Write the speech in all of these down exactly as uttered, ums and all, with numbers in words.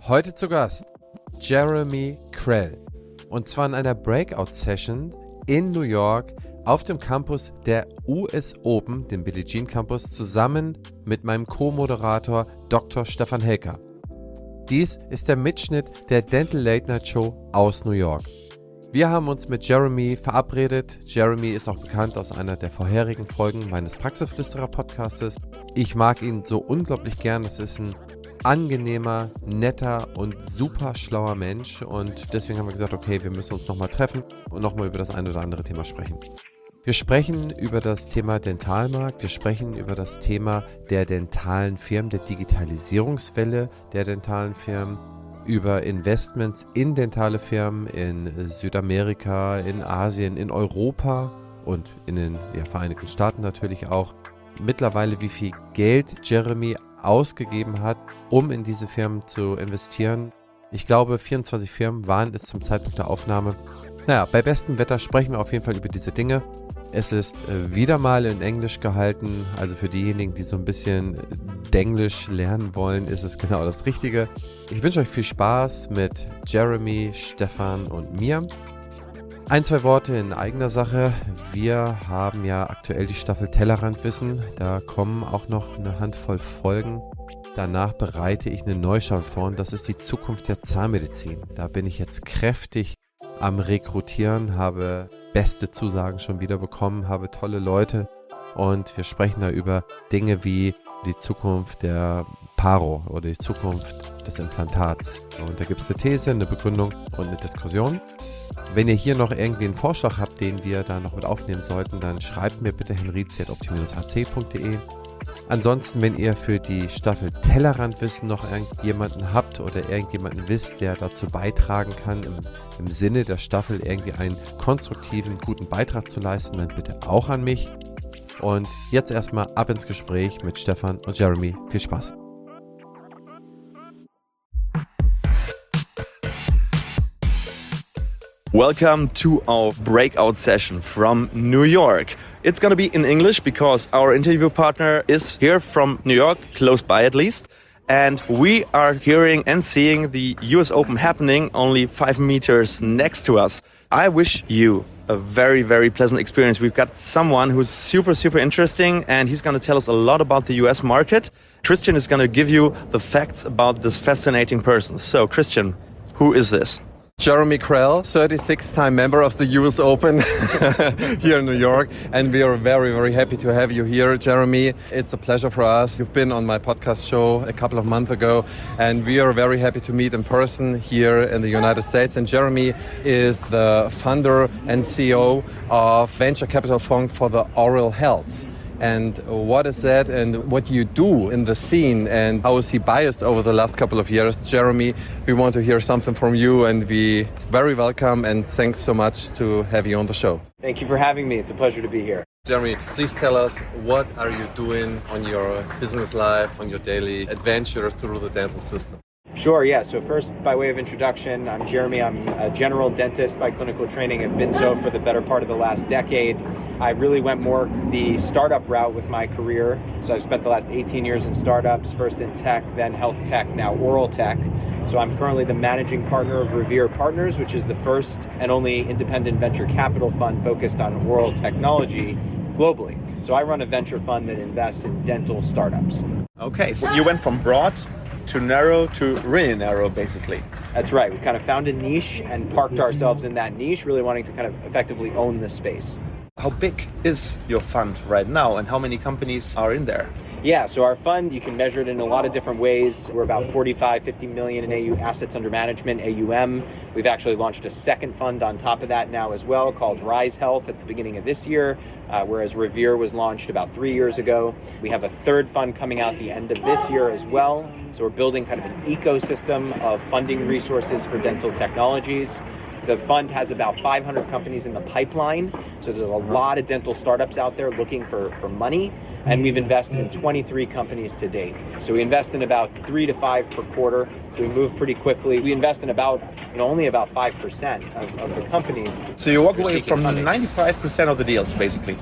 Heute zu Gast Jeremy Krell. Und zwar in einer Breakout-Session in New York auf dem Campus der U S Open, dem Billie Jean Campus, zusammen mit meinem Co-Moderator Doktor Stefan Helker. Dies ist der Mitschnitt der Dental Late Night Show aus New York. Wir haben uns mit Jeremy verabredet. Jeremy ist auch bekannt aus einer der vorherigen Folgen meines Praxisflüsterer-Podcastes. Ich mag ihn so unglaublich gern. Es ist ein angenehmer, netter und super schlauer Mensch. Und deswegen haben wir gesagt, okay, wir müssen uns nochmal treffen und nochmal über das ein oder andere Thema sprechen. Wir sprechen über das Thema Dentalmarkt, wir sprechen über das Thema der dentalen Firmen, der Digitalisierungswelle der dentalen Firmen, über Investments in dentale Firmen in Südamerika, in Asien, in Europa und in den ja, Vereinigten Staaten natürlich auch. Mittlerweile, wie viel Geld Jeremy ausgegeben hat, um in diese Firmen zu investieren. Ich glaube, vierundzwanzig Firmen waren es zum Zeitpunkt der Aufnahme. Naja, bei bestem Wetter sprechen wir auf jeden Fall über diese Dinge. Es ist äh, wieder mal in Englisch gehalten, also für diejenigen, die so ein bisschen Denglisch lernen wollen, ist es genau das Richtige. Ich wünsche euch viel Spaß mit Jeremy, Stefan und mir. Ein, zwei Worte in eigener Sache. Wir haben ja aktuell die Staffel Tellerrandwissen. Da kommen auch noch eine Handvoll Folgen. Danach bereite ich eine Neustaffel vor und das ist die Zukunft der Zahnmedizin. Da bin ich jetzt kräftig am Rekrutieren, habe beste Zusagen schon wieder bekommen, habe tolle Leute und wir sprechen da über Dinge wie die Zukunft der Paro oder die Zukunft des Implantats. Und da gibt es eine These, eine Begründung und eine Diskussion. Wenn ihr hier noch irgendwie einen Vorschlag habt, den wir da noch mit aufnehmen sollten, dann schreibt mir bitte henrizi at opti dash h c punkt d e. Ansonsten, wenn ihr für die Staffel Tellerrandwissen noch irgendjemanden habt oder irgendjemanden wisst, der dazu beitragen kann, im, im Sinne der Staffel irgendwie einen konstruktiven, guten Beitrag zu leisten, dann bitte auch an mich. Und jetzt erstmal ab ins Gespräch mit Stefan und Jeremy. Viel Spaß! Welcome to our breakout session from New York. It's going to be in English because our interview partner is here from New York, close by at least. And we are hearing and seeing the U S Open happening only five meters next to us. I wish you a very, very pleasant experience. We've got someone who's super, super interesting and he's going to tell us a lot about the U S market. Christian is going to give you the facts about this fascinating person. So, Christian, who is this? Jeremy Krell, thirty-six time member of the U S Open here in New York. And we are very, very happy to have you here, Jeremy. It's a pleasure for us. You've been on my podcast show a couple of months ago, and we are very happy to meet in person here in the United States. And Jeremy is the founder and C E O of venture capital fund for the oral health. And what is that and what you do in the scene and how is he biased over the last couple of years? Jeremy, we want to hear something from you and we very welcome and thanks so much to have you on the show. Thank you for having me. It's a pleasure to be here. Jeremy, please tell us, what are you doing on your business life, on your daily adventure through the dental system? Sure, yeah. So first, by way of introduction, I'm Jeremy. I'm a general dentist by clinical training. I've been so for the better part of the last decade. I really went more the startup route with my career. So I've spent the last eighteen years in startups, first in tech, then health tech, now oral tech. So I'm currently the managing partner of Revere Partners, which is the first and only independent venture capital fund focused on oral technology globally. So I run a venture fund that invests in dental startups. Okay, so you went from broad to narrow to really narrow, basically. That's right. We kind of found a niche and parked ourselves in that niche, really wanting to kind of effectively own this space. How big is your fund right now and how many companies are in there? Yeah, so our fund, you can measure it in a lot of different ways. We're about forty-five, fifty million in A U assets under management, A U M. We've actually launched a second fund on top of that now as well called Rise Health at the beginning of this year, uh, whereas Revere was launched about three years ago. We have a third fund coming out the end of this year as well. So we're building kind of an ecosystem of funding resources for dental technologies. The fund has about five hundred companies in the pipeline. So there's a lot of dental startups out there looking for, for money. And we've invested in twenty-three companies to date. So we invest in about three to five per quarter. So we move pretty quickly. We invest in about, you know, only about five percent of, of the companies. So you walk away from ninety-five percent of the deals, basically.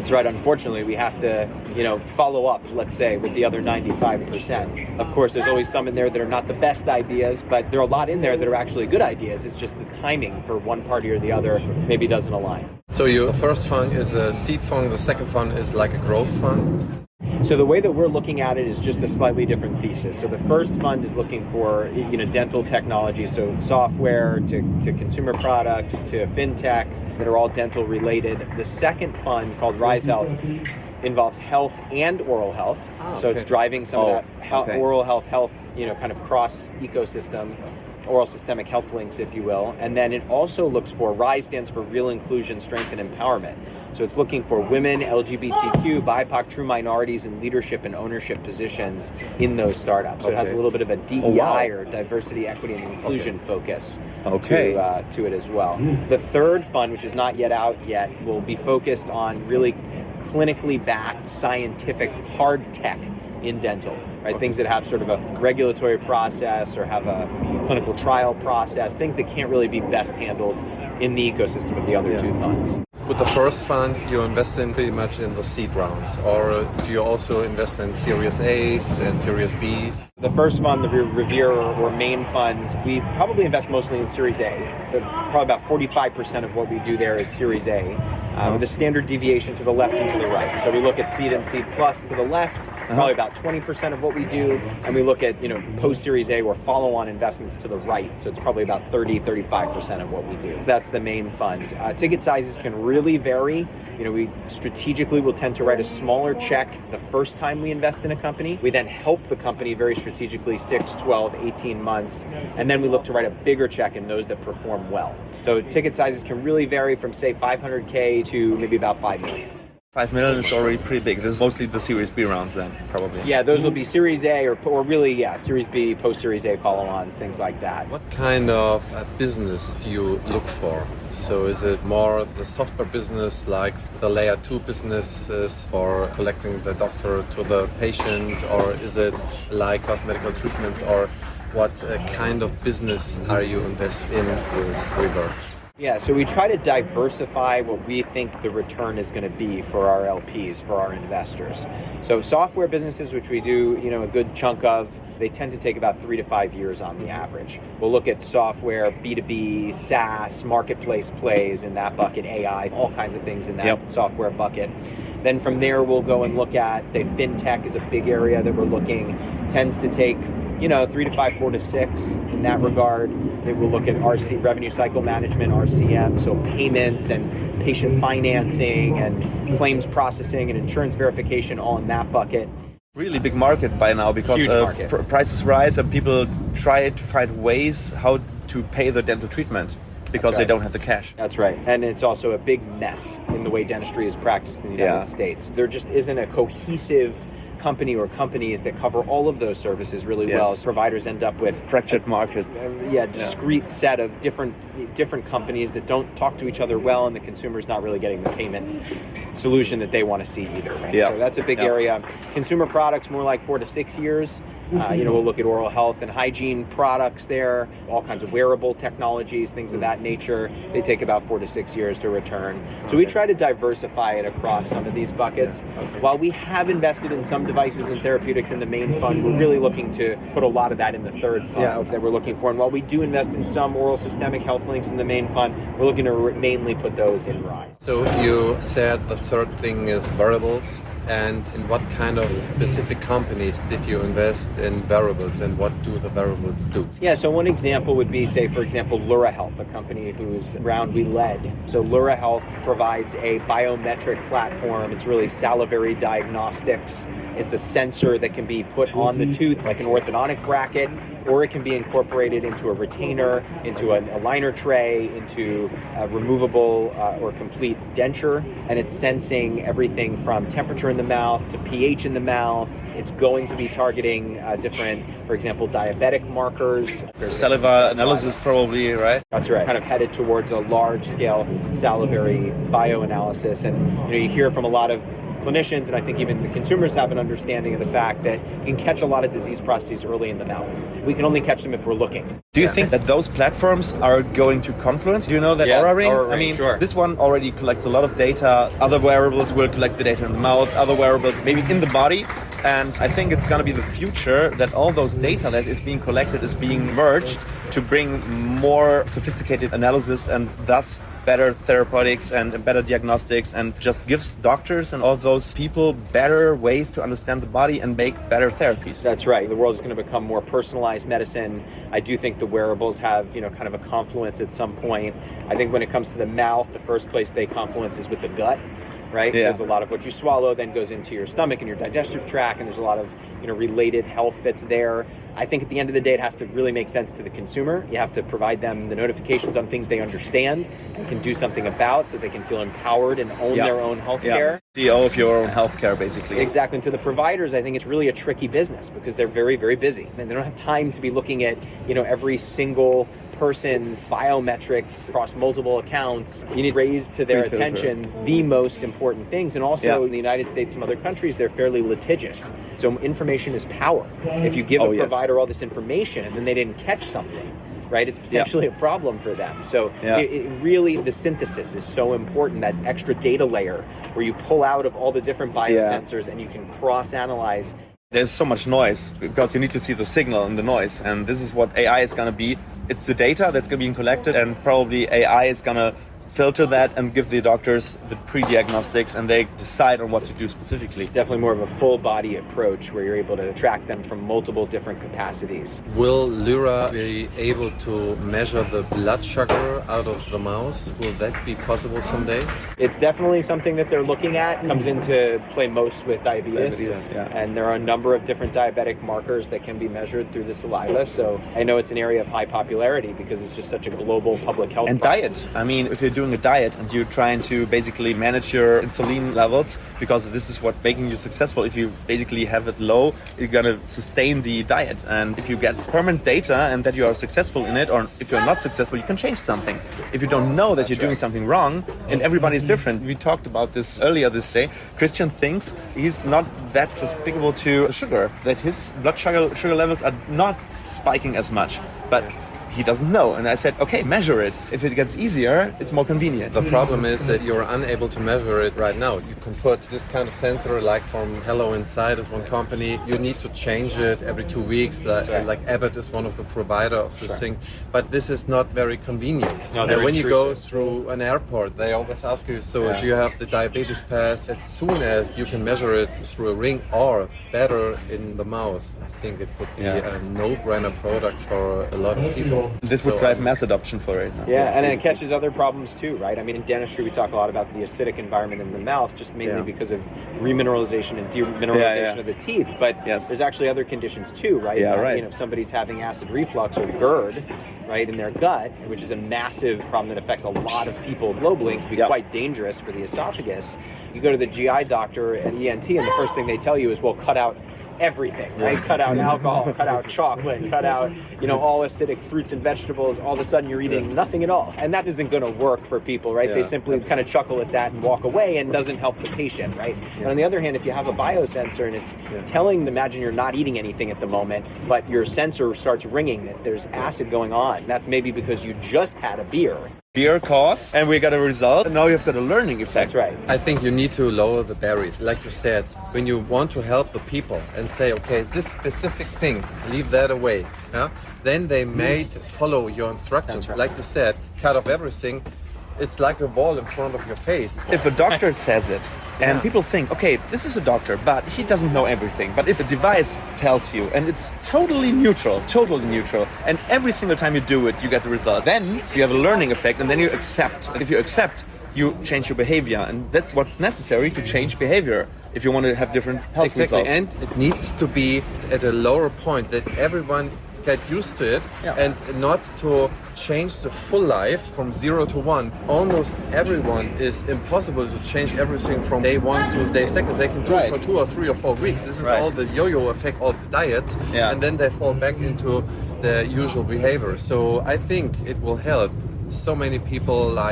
That's right. Unfortunately, we have to, you know, follow up, let's say, with the other ninety-five percent. Of course, there's always some in there that are not the best ideas, but there are a lot in there that are actually good ideas. It's just the timing for one party or the other maybe doesn't align. So your first fund is a seed fund, the second fund is like a growth fund? So the way that we're looking at it is just a slightly different thesis. So the first fund is looking for, you know, dental technology, so software to, to consumer products to fintech that are all dental related. The second fund, called Rise Health, involves health and oral health. Oh, so okay. it's driving some Oh, of that he- okay. oral health, health, you know, kind of cross ecosystem, oral systemic health links, if you will. And then it also looks for, RISE stands for Real Inclusion, Strength, and Empowerment. So it's looking for women, L G B T Q, B I P O C, true minorities in leadership and ownership positions in those startups. So it has a Okay. little bit of a D E I Oh, wow. or diversity, equity, and inclusion focus Okay. to, uh, to it as well. The third fund, which is not yet out yet, will be focused on really clinically backed, scientific, hard tech in dental, right? Things that have sort of a regulatory process or have a clinical trial process, things that can't really be best handled in the ecosystem of the other two funds. With the first fund, you invest in pretty much in the seed rounds, or do you also invest in Series A's and Series B's? The first fund, the Re- Revere or main fund, we probably invest mostly in Series A. But probably about forty-five percent of what we do there is Series A, uh, with a standard deviation to the left and to the right. So we look at seed and seed plus to the left, probably about twenty percent of what we do, and we look at, you know, post-Series A or follow-on investments to the right. So it's probably about thirty, thirty-five percent of what we do. That's the main fund. Uh, ticket sizes can really vary. You know, we strategically will tend to write a smaller check the first time we invest in a company. We then help the company very strategically six, twelve, eighteen months, and then we look to write a bigger check in those that perform well. So ticket sizes can really vary from, say, five hundred K to maybe about five million. Five million is already pretty big. This is mostly the Series B rounds then, probably. Yeah, those will be Series A or, or really, yeah, Series B, post-Series A follow-ons, things like that. What kind of uh, business do you look for? So is it more the software business, like the layer two businesses for collecting the doctor to the patient, or is it like cosmetical treatments, or what uh, kind of business are you invest in with River? Yeah, so we try to diversify what we think the return is going to be for our L Ps, for our investors. So software businesses, which we do, you know, a good chunk of, they tend to take about three to five years on the average. We'll look at software, B two B, SaaS, marketplace plays in that bucket, A I, all kinds of things in that Yep. software bucket. Then from there, we'll go and look at, the fintech is a big area that we're looking, tends to take, you know, three to five, four to six in that regard. They will look at R C, revenue cycle management, R C M, so payments and patient financing and claims processing and insurance verification, all in that bucket. Really big market by now because Huge uh, market. pr- prices rise and people try to find ways how to pay the dental treatment because That's they right. don't have the cash. That's right. And it's also a big mess in the way dentistry is practiced in the United Yeah. States. There just isn't a cohesive company or companies that cover all of those services really Yes. well. Providers end up with Fractured markets. Uh, yeah, discrete set of different different companies that don't talk to each other well, and the consumer's not really getting the payment solution that they want to see either. Right? Yeah. So that's a big Yeah. area. Consumer products, more like four to six years. Uh, you know, we'll look at oral health and hygiene products there, all kinds of wearable technologies, things of that nature. They take about four to six years to return. So we try to diversify it across some of these buckets. While we have invested in some devices and therapeutics in the main fund, we're really looking to put a lot of that in the third fund Yeah, okay. that we're looking for. And while we do invest in some oral systemic health links in the main fund, we're looking to re- mainly put those in RISE. So you said the third thing is variables, and in what kind of specific companies did you invest in variables, and what do the variables do? Yeah, so one example would be, say, for example, Lura Health, a company whose round we led. So Lura Health provides a biometric platform. It's really salivary diagnostics. It's a sensor that can be put on the tooth like an orthodontic bracket, or it can be incorporated into a retainer, into a, a liner tray, into a removable uh, or complete denture. And it's sensing everything from temperature in the mouth to pH in the mouth. It's going to be targeting uh, different, for example, diabetic markers. Saliva analysis probably, right? That's right. Kind of headed towards a large-scale salivary bioanalysis. And you know, you hear from a lot of clinicians and I think even the consumers have an understanding of the fact that you can catch a lot of disease processes early in the mouth. We can only catch them if we're looking. Do you Yeah. think that those platforms are going to Confluence? Do you know that Yeah, Oura Ring? Oura Ring, I mean, sure. this one already collects a lot of data. Other wearables will collect the data in the mouth, other wearables maybe in the body. And I think it's going to be the future that all those data that is being collected is being merged to bring more sophisticated analysis and thus better therapeutics and better diagnostics, and just gives doctors and all those people better ways to understand the body and make better therapies. That's right. The world is going to become more personalized medicine. I do think the wearables have, you know, kind of a confluence at some point. I think when it comes to the mouth, the first place they confluence is with the gut. Right? Yeah. Because a lot of what you swallow then goes into your stomach and your digestive tract, and there's a lot of, you know, related health that's there. I think at the end of the day, it has to really make sense to the consumer. You have to provide them the notifications on things they understand and can do something about, so they can feel empowered and own Yeah. their own health Yeah. care. C E O of your own healthcare, basically. Exactly. And to the providers, I think it's really a tricky business because they're very, very busy and they don't have time to be looking at, you know, every single person's biometrics across multiple accounts. You need to raise to their Pre-filter. attention the most important things. And also Yeah. in the United States, some other countries, they're fairly litigious. So information is power. If you give Oh, a yes. provider all this information and then they didn't catch something, right, it's potentially a problem for them. So Yeah. it, it really, the synthesis is so important, that extra data layer where you pull out of all the different biosensors and you can cross-analyze. There's so much noise because you need to see the signal and the noise, and this is what A I is going to be. It's the data that's going to be collected, and probably A I is going to filter that and give the doctors the pre-diagnostics, and they decide on what to do specifically. Definitely more of a full body approach where you're able to track them from multiple different capacities. Will Lyra be able to measure the blood sugar out of the mouse? Will that be possible someday? It's definitely something that they're looking at. It comes into play most with diabetes. Diabetes, yeah. And there are a number of different diabetic markers that can be measured through the saliva. So I know it's an area of high popularity because it's just such a global public health And problem. diet. I mean, if you're doing a diet and you're trying to basically manage your insulin levels, because this is what making you successful. If you basically have it low, you're gonna sustain the diet. And if you get permanent data and that you are successful in it, or if you're not successful, you can change something. If you don't know that you're doing something wrong, and everybody's different. We talked about this earlier this day. Christian thinks he's not that susceptible to sugar, that his blood sugar, sugar levels are not spiking as much. But he doesn't know. And I said, okay, measure it. If it gets easier, it's more convenient. The problem is that you're unable to measure it right now. You can put this kind of sensor, like from Hello Inside is one company. You need to change it every two weeks. Like, right. like Abbott is one of the provider of this Sure. thing. But this is not very convenient. No, And they're when you go intrusive. through an airport, they always ask you, so Yeah. do you have the diabetes pass? As soon as you can measure it through a ring, or better in the mouse, I think it would be Yeah. a no-brainer product for a lot of people. This would So, drive mass adoption for it. Yeah, and it catches other problems too, right? I mean, in dentistry, we talk a lot about the acidic environment in the mouth, just mainly Yeah. because of remineralization and demineralization Yeah, yeah. of the teeth. But Yes. there's actually other conditions too, right? Yeah, I right. mean, if somebody's having acid reflux or GERD, right, in their gut, which is a massive problem that affects a lot of people globally, and can be Yep. quite dangerous for the esophagus. You go to the G I doctor at E N T, and the first thing they tell you is, well, cut out everything, right? Cut out alcohol, cut out chocolate, cut out, you know, all acidic fruits and vegetables. All of a sudden you're eating nothing at all. And that isn't going to work for people, right? They Yeah. simply kind of chuckle at that and walk away, and doesn't help the patient, right? And on the other hand, if you have a biosensor and it's telling, imagine you're not eating anything at the moment, but your sensor starts ringing that there's acid going on. That's maybe because you just had a beer. Beer cause, and we got a result, and now you've got a learning effect. That's right. I think you need to lower the barriers. Like you said, when you want to help the people and say, okay, this specific thing, leave that away, yeah? Then they may follow your instructions. That's right. Like you said, cut off everything. It's like a wall in front of your face. If a doctor says it, and Yeah. people think, okay, this is a doctor, but he doesn't know everything. But if a device tells you, and it's totally neutral, totally neutral, and every single time you do it, you get the result, then you have a learning effect, and then you accept. And if you accept, you change your behavior, and that's what's necessary to change behavior if you want to have different health Exactly, results. and it needs to be at a lower point that everyone get used to it, Yeah. and not to change the full life from zero to one. Almost everyone is impossible to change everything from day one to day second. They can do Right. it for two or three or four weeks. This is Right. all the yo-yo effect of the diet, Yeah. and then they fall back into the usual behavior. So I think it will help so many people, like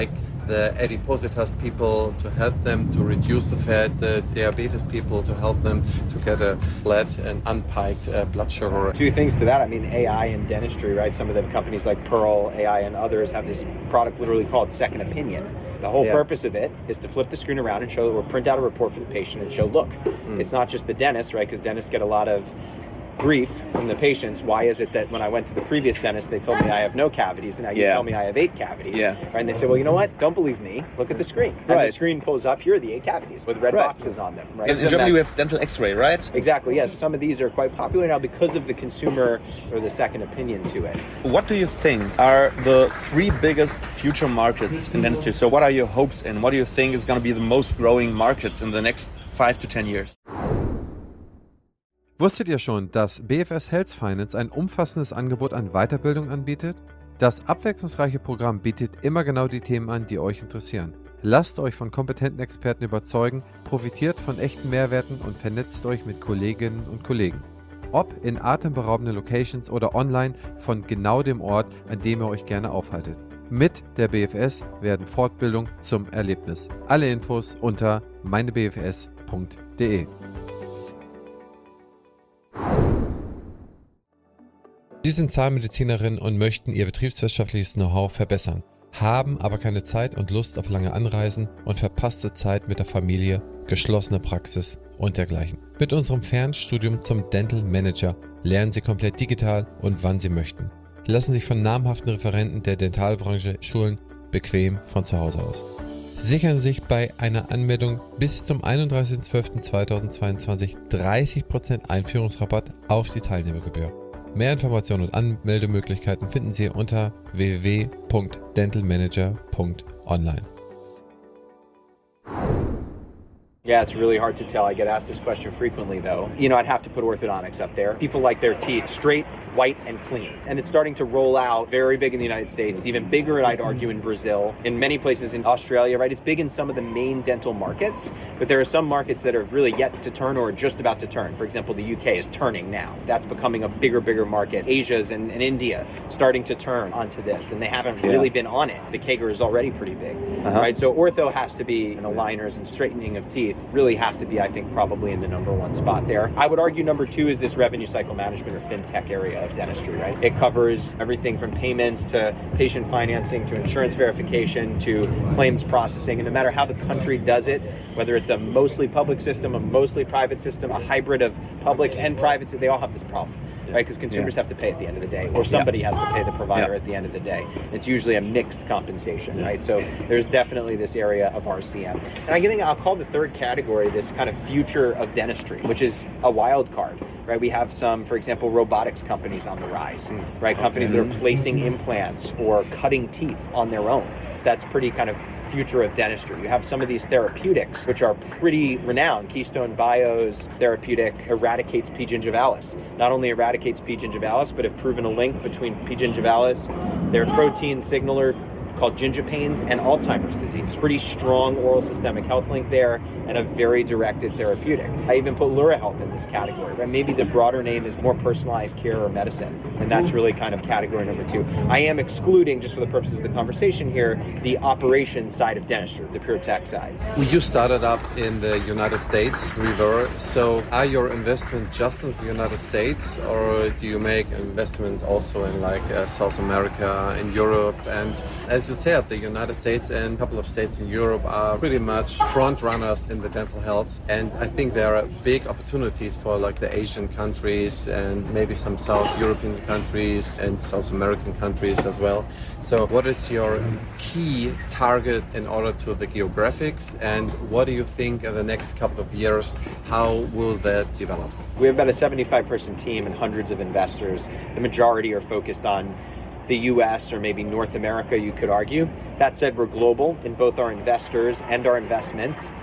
the adipositas people to help them to reduce the fat, the diabetes people to help them to get a flat and unpiked uh, blood sugar. Two things to that. I mean, A I in dentistry, right? Some of the companies like Pearl, A I, and others have this product literally called Second Opinion. The whole Yeah. purpose of it is to flip the screen around and show, or print out a report for the patient and show, look, Mm. it's not just the dentist, right? Because dentists get a lot of grief from the patients. Why is it that when I went to the previous dentist, they told me I have no cavities, and now you Yeah. tell me I have eight cavities? Yeah. Right? And they say, well, you know what? Don't believe me. Look at the screen. And Right. the screen pulls up, here are the eight cavities with red Right. boxes on them, right? In, in And Germany, we that's- have dental X-ray, right? Exactly, yes. Some of these are quite popular now because of the consumer or the second opinion to it. What do you think are the three biggest future markets in dentistry? So what are your hopes and what do you think is going to be the most growing markets in the next five to ten years? Wusstet ihr schon, dass B F S Health Finance ein umfassendes Angebot an Weiterbildung anbietet? Das abwechslungsreiche Programm bietet immer genau die Themen an, die euch interessieren. Lasst euch von kompetenten Experten überzeugen, profitiert von echten Mehrwerten und vernetzt euch mit Kolleginnen und Kollegen. Ob in atemberaubenden Locations oder online von genau dem Ort, an dem ihr euch gerne aufhaltet. Mit der B F S werden Fortbildung zum Erlebnis. Alle Infos unter meine b f s punkt de. Sie sind Zahnmedizinerin und möchten ihr betriebswirtschaftliches Know-how verbessern, haben aber keine Zeit und Lust auf lange Anreisen und verpasste Zeit mit der Familie, geschlossene Praxis und dergleichen. Mit unserem Fernstudium zum Dental Manager lernen Sie komplett digital und wann Sie möchten. Lassen sich von namhaften Referenten der Dentalbranche schulen, bequem von zu Hause aus. Sichern Sie sich bei einer Anmeldung bis zum einunddreißigsten zwölften zweitausendzweiundzwanzig dreißig Prozent Einführungsrabatt auf die Teilnehmergebühr. Mehr Informationen und Anmeldemöglichkeiten finden Sie unter w w w punkt dentalmanager punkt online. Yeah, it's really hard to tell. I get asked this question frequently, though. You know, I'd have to put orthodontics up there. People like their teeth straight, white, and clean. And it's starting to roll out very big in the United States, even bigger, I'd argue, in Brazil, in many places in Australia, right? It's big in some of the main dental markets, but there are some markets that are really yet to turn or just about to turn. For example, the U K is turning now. That's becoming a bigger, bigger market. Asia's and, and India starting to turn onto this, and they haven't Yeah. really been on it. The C A G R is already pretty big, Uh-huh. right? So ortho has to be, and aligners and straightening of teeth really have to be, I think, probably in the number one spot there. I would argue number two is this revenue cycle management or fintech area of dentistry, right? It covers everything from payments to patient financing to insurance verification to claims processing. And no matter how the country does it, whether it's a mostly public system, a mostly private system, a hybrid of public and private, they all have this problem. Right, because consumers Yeah. have to pay at the end of the day, or somebody Yeah. has to pay the provider Yeah. at the end of the day. It's usually a mixed compensation, right? So there's definitely this area of R C M. And I think I'll call the third category this kind of future of dentistry, which is a wild card, right? We have some, for example, robotics companies on the rise, right? Companies that are placing implants or cutting teeth on their own. That's pretty kind of future of dentistry. You have some of these therapeutics, which are pretty renowned. Keystone Bio's therapeutic eradicates P. gingivalis. Not only eradicates P. gingivalis, but have proven a link between P. gingivalis, their protein signaler called gingipains, and Alzheimer's disease. Pretty strong oral systemic health link there, and a very directed therapeutic. I even put Lura Health in this category, right? Maybe the broader name is more personalized care or medicine, and that's really kind of category number two. I am excluding, just for the purposes of the conversation here, the operations side of dentistry, the pure tech side. You started up in the United States, we were. So are your investments just in the United States, or do you make investments also in like uh, South America, in Europe? And as you said, the United States and a couple of states in Europe are pretty much front runners in the dental health. And I think there are big opportunities for like the Asian countries and maybe some South European countries and South American countries as well. So what is your key target in order to the geographics, and what do you think in the next couple of years, how will that develop? We have about a seventy-five person team and hundreds of investors. The majority are focused on the U S or maybe North America, you could argue. That said, we're global in both our investors and our investments.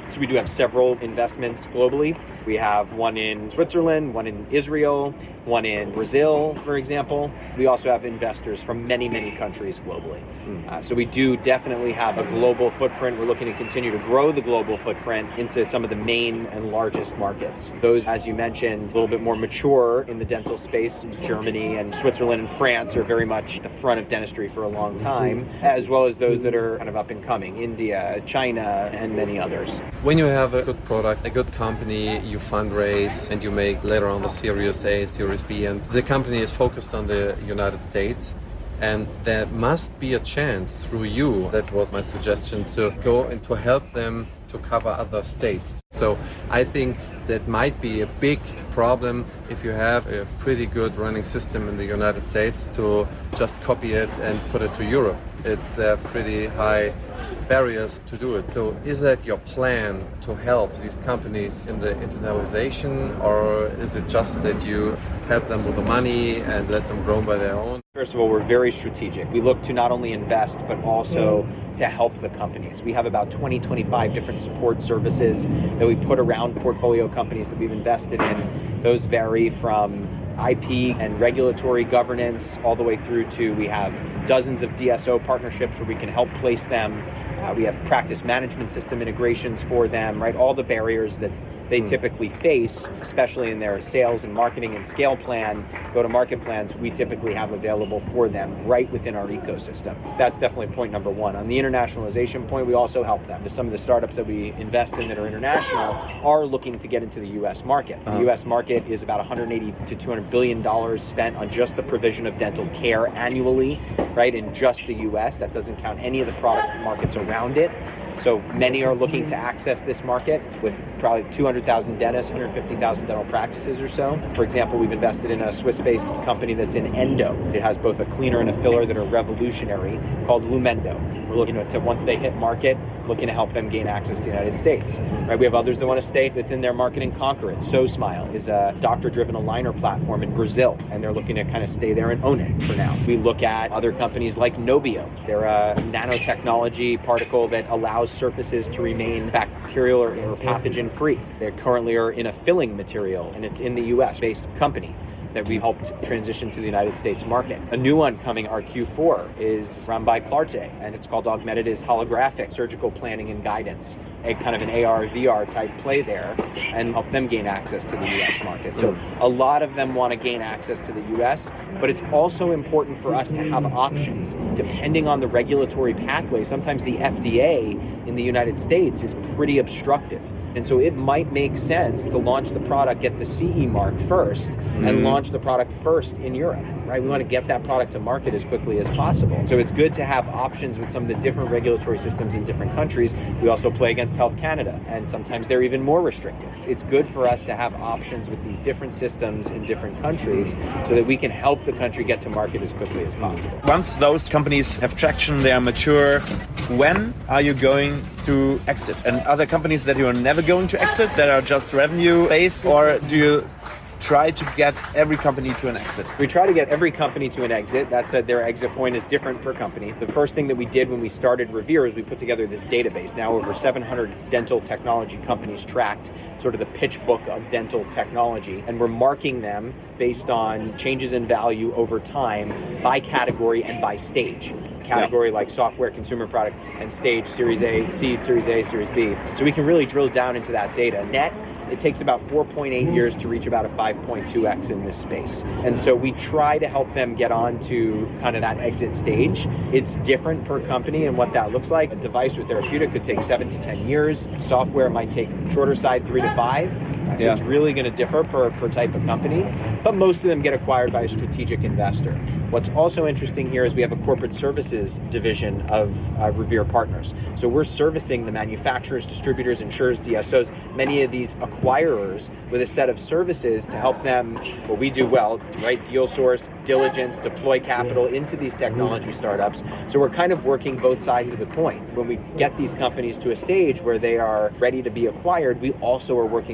So we do have several investments globally. We have one in Switzerland, one in Israel, one in Brazil, for example. We also have investors from many, many countries globally. Mm. Uh, so we do definitely have a global footprint. We're looking to continue to grow the global footprint into some of the main and largest markets. Those, as you mentioned, a little bit more mature in the dental space. Germany and Switzerland and France are very much at the front of dentistry for a long time, as well as those that are kind of up and coming, India, China, and many others. When you have a good product, a good company, you fundraise and you make later on the Series A, Series B, and the company is focused on the United States. And there must be a chance through you, that was my suggestion, to go and to help them to cover other states. So I think that might be a big problem if you have a pretty good running system in the United States to just copy it and put it to Europe. It's uh, pretty high barriers to do it. So is that your plan to help these companies in the internationalization, or is it just that you help them with the money and let them grow by their own? First of all, we're very strategic. We look to not only invest, but also to help the companies. We have about twenty, twenty-five different support services that we put around portfolio companies that we've invested in. Those vary from I P and regulatory governance all the way through to, we have dozens of D S O partnerships where we can help place them. Uh, we have practice management system integrations for them, right? All the barriers that they typically face, especially in their sales and marketing and scale plan, go-to-market plans, we typically have available for them right within our ecosystem. That's definitely point number one. On the internationalization point, we also help them. Some of the startups that we invest in that are international are looking to get into the U S market. The U S market is about one hundred eighty to two hundred billion dollars spent on just the provision of dental care annually, right, in just the U S. That doesn't count any of the product markets around it. So many are looking to access this market with probably two hundred thousand dentists, one hundred fifty thousand dental practices or so. For example, we've invested in a Swiss-based company that's in endo. It has both a cleaner and a filler that are revolutionary called Lumendo. We're looking to, once they hit market, looking to help them gain access to the United States. Right? We have others that want to stay within their market and conquer it. SoSmile is a doctor-driven aligner platform in Brazil, and they're looking to kind of stay there and own it for now. We look at other companies like Nobio. They're a nanotechnology particle that allows surfaces to remain bacterial or, or pathogen-free. They currently are in a filling material, and it's in the U S-based company that we helped transition to the United States market. A new one coming, our Q four, is run by Clarté, and it's called Augmented as Holographic Surgical Planning and Guidance, a kind of an A R, V R type play there, and help them gain access to the U S market. So a lot of them want to gain access to the U S, but it's also important for us to have options. Depending on the regulatory pathway, sometimes the F D A in the United States is pretty obstructive. And so it might make sense to launch the product, get the C E mark first, mm. and launch the product first in Europe, right? We want to get that product to market as quickly as possible. So it's good to have options with some of the different regulatory systems in different countries. We also play against Health Canada, and sometimes they're even more restrictive. It's good for us to have options with these different systems in different countries so that we can help the country get to market as quickly as possible. Once those companies have traction, they are mature, when are you going to exit? And other companies that you are never going to exit, that are just revenue based, or do you try to get every company to an exit? We try to get every company to an exit. That said, their exit point is different per company. The first thing that we did when we started Revere is we put together this database. Now over seven hundred dental technology companies tracked, sort of the pitch book of dental technology, and we're marking them based on changes in value over time by category and by stage. Category like software, consumer product, and stage, Series A, seed, Series A, Series B. So we can really drill down into that data. Net, it takes about four point eight years to reach about a five point two x in this space. And so we try to help them get on to kind of that exit stage. It's different per company and what that looks like. A device or therapeutic could take seven to ten years. Software might take shorter side, three to five. So yeah. It's really going to differ per, per type of company, but most of them get acquired by a strategic investor. What's also interesting here is we have a corporate services division of uh, Revere Partners. So we're servicing the manufacturers, distributors, insurers, D S Os, many of these acquirers with a set of services to help them, what we do well, right? Deal source, diligence, deploy capital into these technology startups. So we're kind of working both sides of the coin. When we get these companies to a stage where they are ready to be acquired, we also are working with the acquirers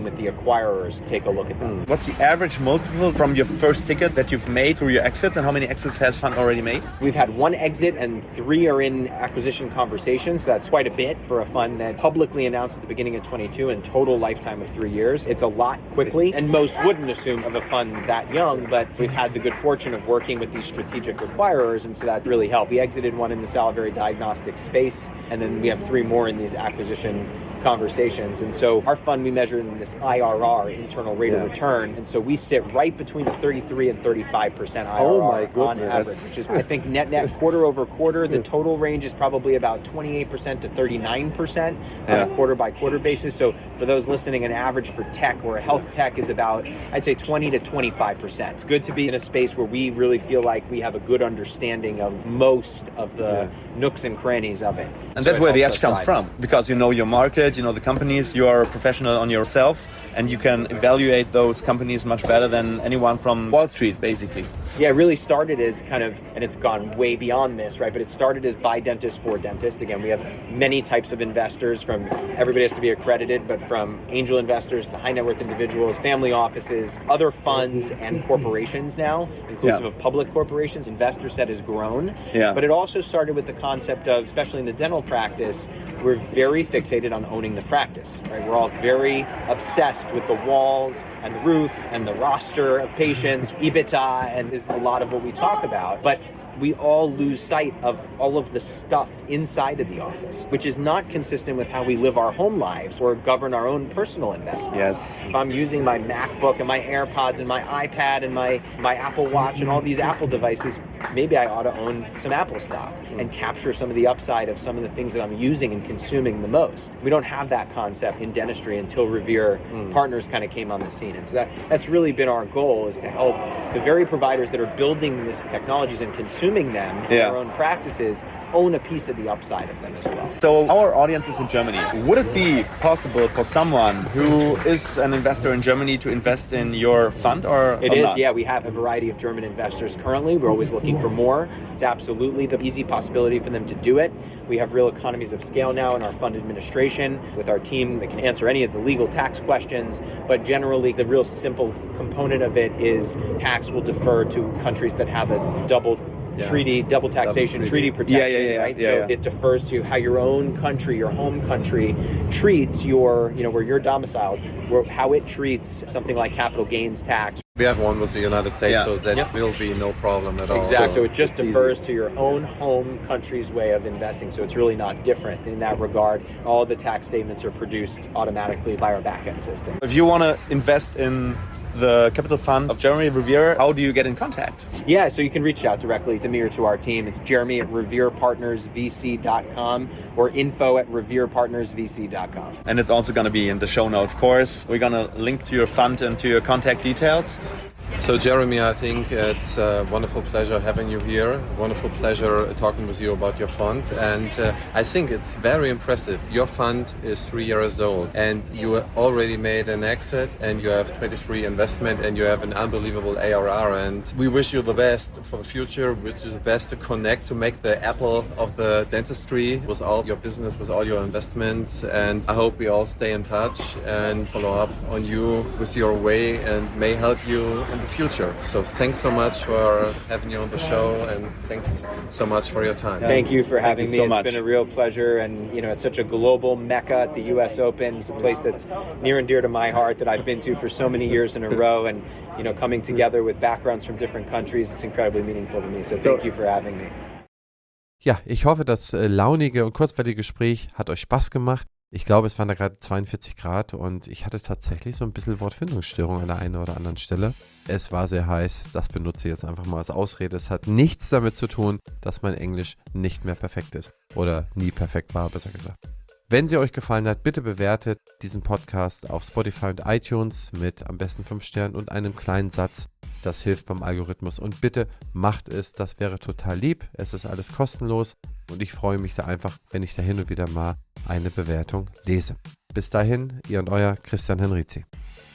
acquirers take a look at them. What's the average multiple from your first ticket that you've made through your exits, and how many exits has Fund already made? We've had one exit and three are in acquisition conversations. So that's quite a bit for a fund that publicly announced at the beginning of twenty-two and total lifetime of three years. It's a lot quickly, and most wouldn't assume of a fund that young, but we've had the good fortune of working with these strategic acquirers, and so that's really helped. We exited one in the salivary diagnostic space, and then we have three more in these acquisition conversations. And so our fund, we measure in this I R R, internal rate yeah. of return. And so we sit right between the thirty-three and thirty-five percent I R R oh my on average, which is, I think, net net quarter over quarter. The total range is probably about twenty-eight percent to thirty-nine percent on yeah. a quarter by quarter basis. So for those listening, an average for tech or health tech is about, I'd say, twenty to twenty-five percent. It's good to be in a space where we really feel like we have a good understanding of most of the yeah. nooks and crannies of it. And so that's where the edge comes drive. from, because you know your market, you know the companies, you are a professional on yourself, and you can evaluate those companies much better than anyone from Wall Street, basically. Yeah, it really started as kind of, and it's gone way beyond this, right? But it started as by dentist for dentist. Again, we have many types of investors, from everybody has to be accredited, but from angel investors to high net worth individuals, family offices, other funds and corporations now, inclusive yeah. of public corporations. Investor set has grown. Yeah. But it also started with the concept of, especially in the dental practice, we're very fixated on owning the practice, right? We're all very obsessed with the walls and the roof and the roster of patients, EBITDA, and is a lot of what we talk about. But we all lose sight of all of the stuff inside of the office, which is not consistent with how we live our home lives or govern our own personal investments. Yes. If I'm using my MacBook and my AirPods and my iPad and my, my Apple Watch and all these Apple devices, maybe I ought to own some Apple stock and capture some of the upside of some of the things that I'm using and consuming the most. We don't have that concept in dentistry until Revere mm. Partners kind of came on the scene. And so that, that's really been our goal, is to help the very providers that are building these technologies and consuming them in yeah. their own practices own a piece of the upside of them as well. So our audience is in Germany. Would it be possible for someone who is an investor in Germany to invest in your fund, or It or is, not? yeah. We have a variety of German investors currently. We're always looking for more. It's absolutely the easy possibility for them to do it. We have real economies of scale now in our fund administration with our team that can answer any of the legal tax questions. But generally, the real simple component of it is tax will defer to countries that have a double Yeah. treaty, double taxation, double treaty. treaty protection, yeah, yeah, yeah, right? Yeah, so yeah. it defers to how your own country, your home country, treats your, you know, where you're domiciled, where, how it treats something like capital gains tax. We have one with the United States, Yeah. so that Yep. will be no problem at all. Exactly. So it just It's defers easy. to your own home country's way of investing. So it's really not different in that regard. All the tax statements are produced automatically by our back-end system. If you want to invest in the Capital Fund of Jeremy Revere, how do you get in contact? Yeah, so you can reach out directly to me or to our team. It's Jeremy at revere partners v c dot com or info at revere partners v c dot com. And it's also going to be in the show note, of course. We're going to link to your fund and to your contact details. So Jeremy, I think it's a wonderful pleasure having you here. Wonderful pleasure talking with you about your fund. And uh, I think it's very impressive. Your fund is three years old and you already made an exit and you have twenty-three investment and you have an unbelievable A R R. And we wish you the best for the future. We wish you the best to connect, to make the Apple of the dentistry with all your business, with all your investments. And I hope we all stay in touch and follow up on you with your way and may help you in the future. So thanks so much for having you on the show, and thanks so much for your time. Thank you for having you me. so It's much. been a real pleasure, and you know, it's such a global mecca at the U S Open. It's a place that's near and dear to my heart that I've been to for so many years in a row, and you know, coming together with backgrounds from different countries, it's incredibly meaningful to me. So thank you for having me. Ja, ich hoffe, das äh, launige und kurzweilige Gespräch hat euch Spaß gemacht. Ich glaube, es waren da gerade zweiundvierzig Grad und ich hatte tatsächlich so ein bisschen Wortfindungsstörung an der einen oder anderen Stelle. Es war sehr heiß, das benutze ich jetzt einfach mal als Ausrede. Es hat nichts damit zu tun, dass mein Englisch nicht mehr perfekt ist. Oder nie perfekt war, besser gesagt. Wenn sie euch gefallen hat, bitte bewertet diesen Podcast auf Spotify und iTunes mit am besten fünf Sternen und einem kleinen Satz. Das hilft beim Algorithmus und bitte macht es, das wäre total lieb. Es ist alles kostenlos und ich freue mich da einfach, wenn ich da hin und wieder mal eine Bewertung lese. Bis dahin, ihr und euer Christian Henrizi.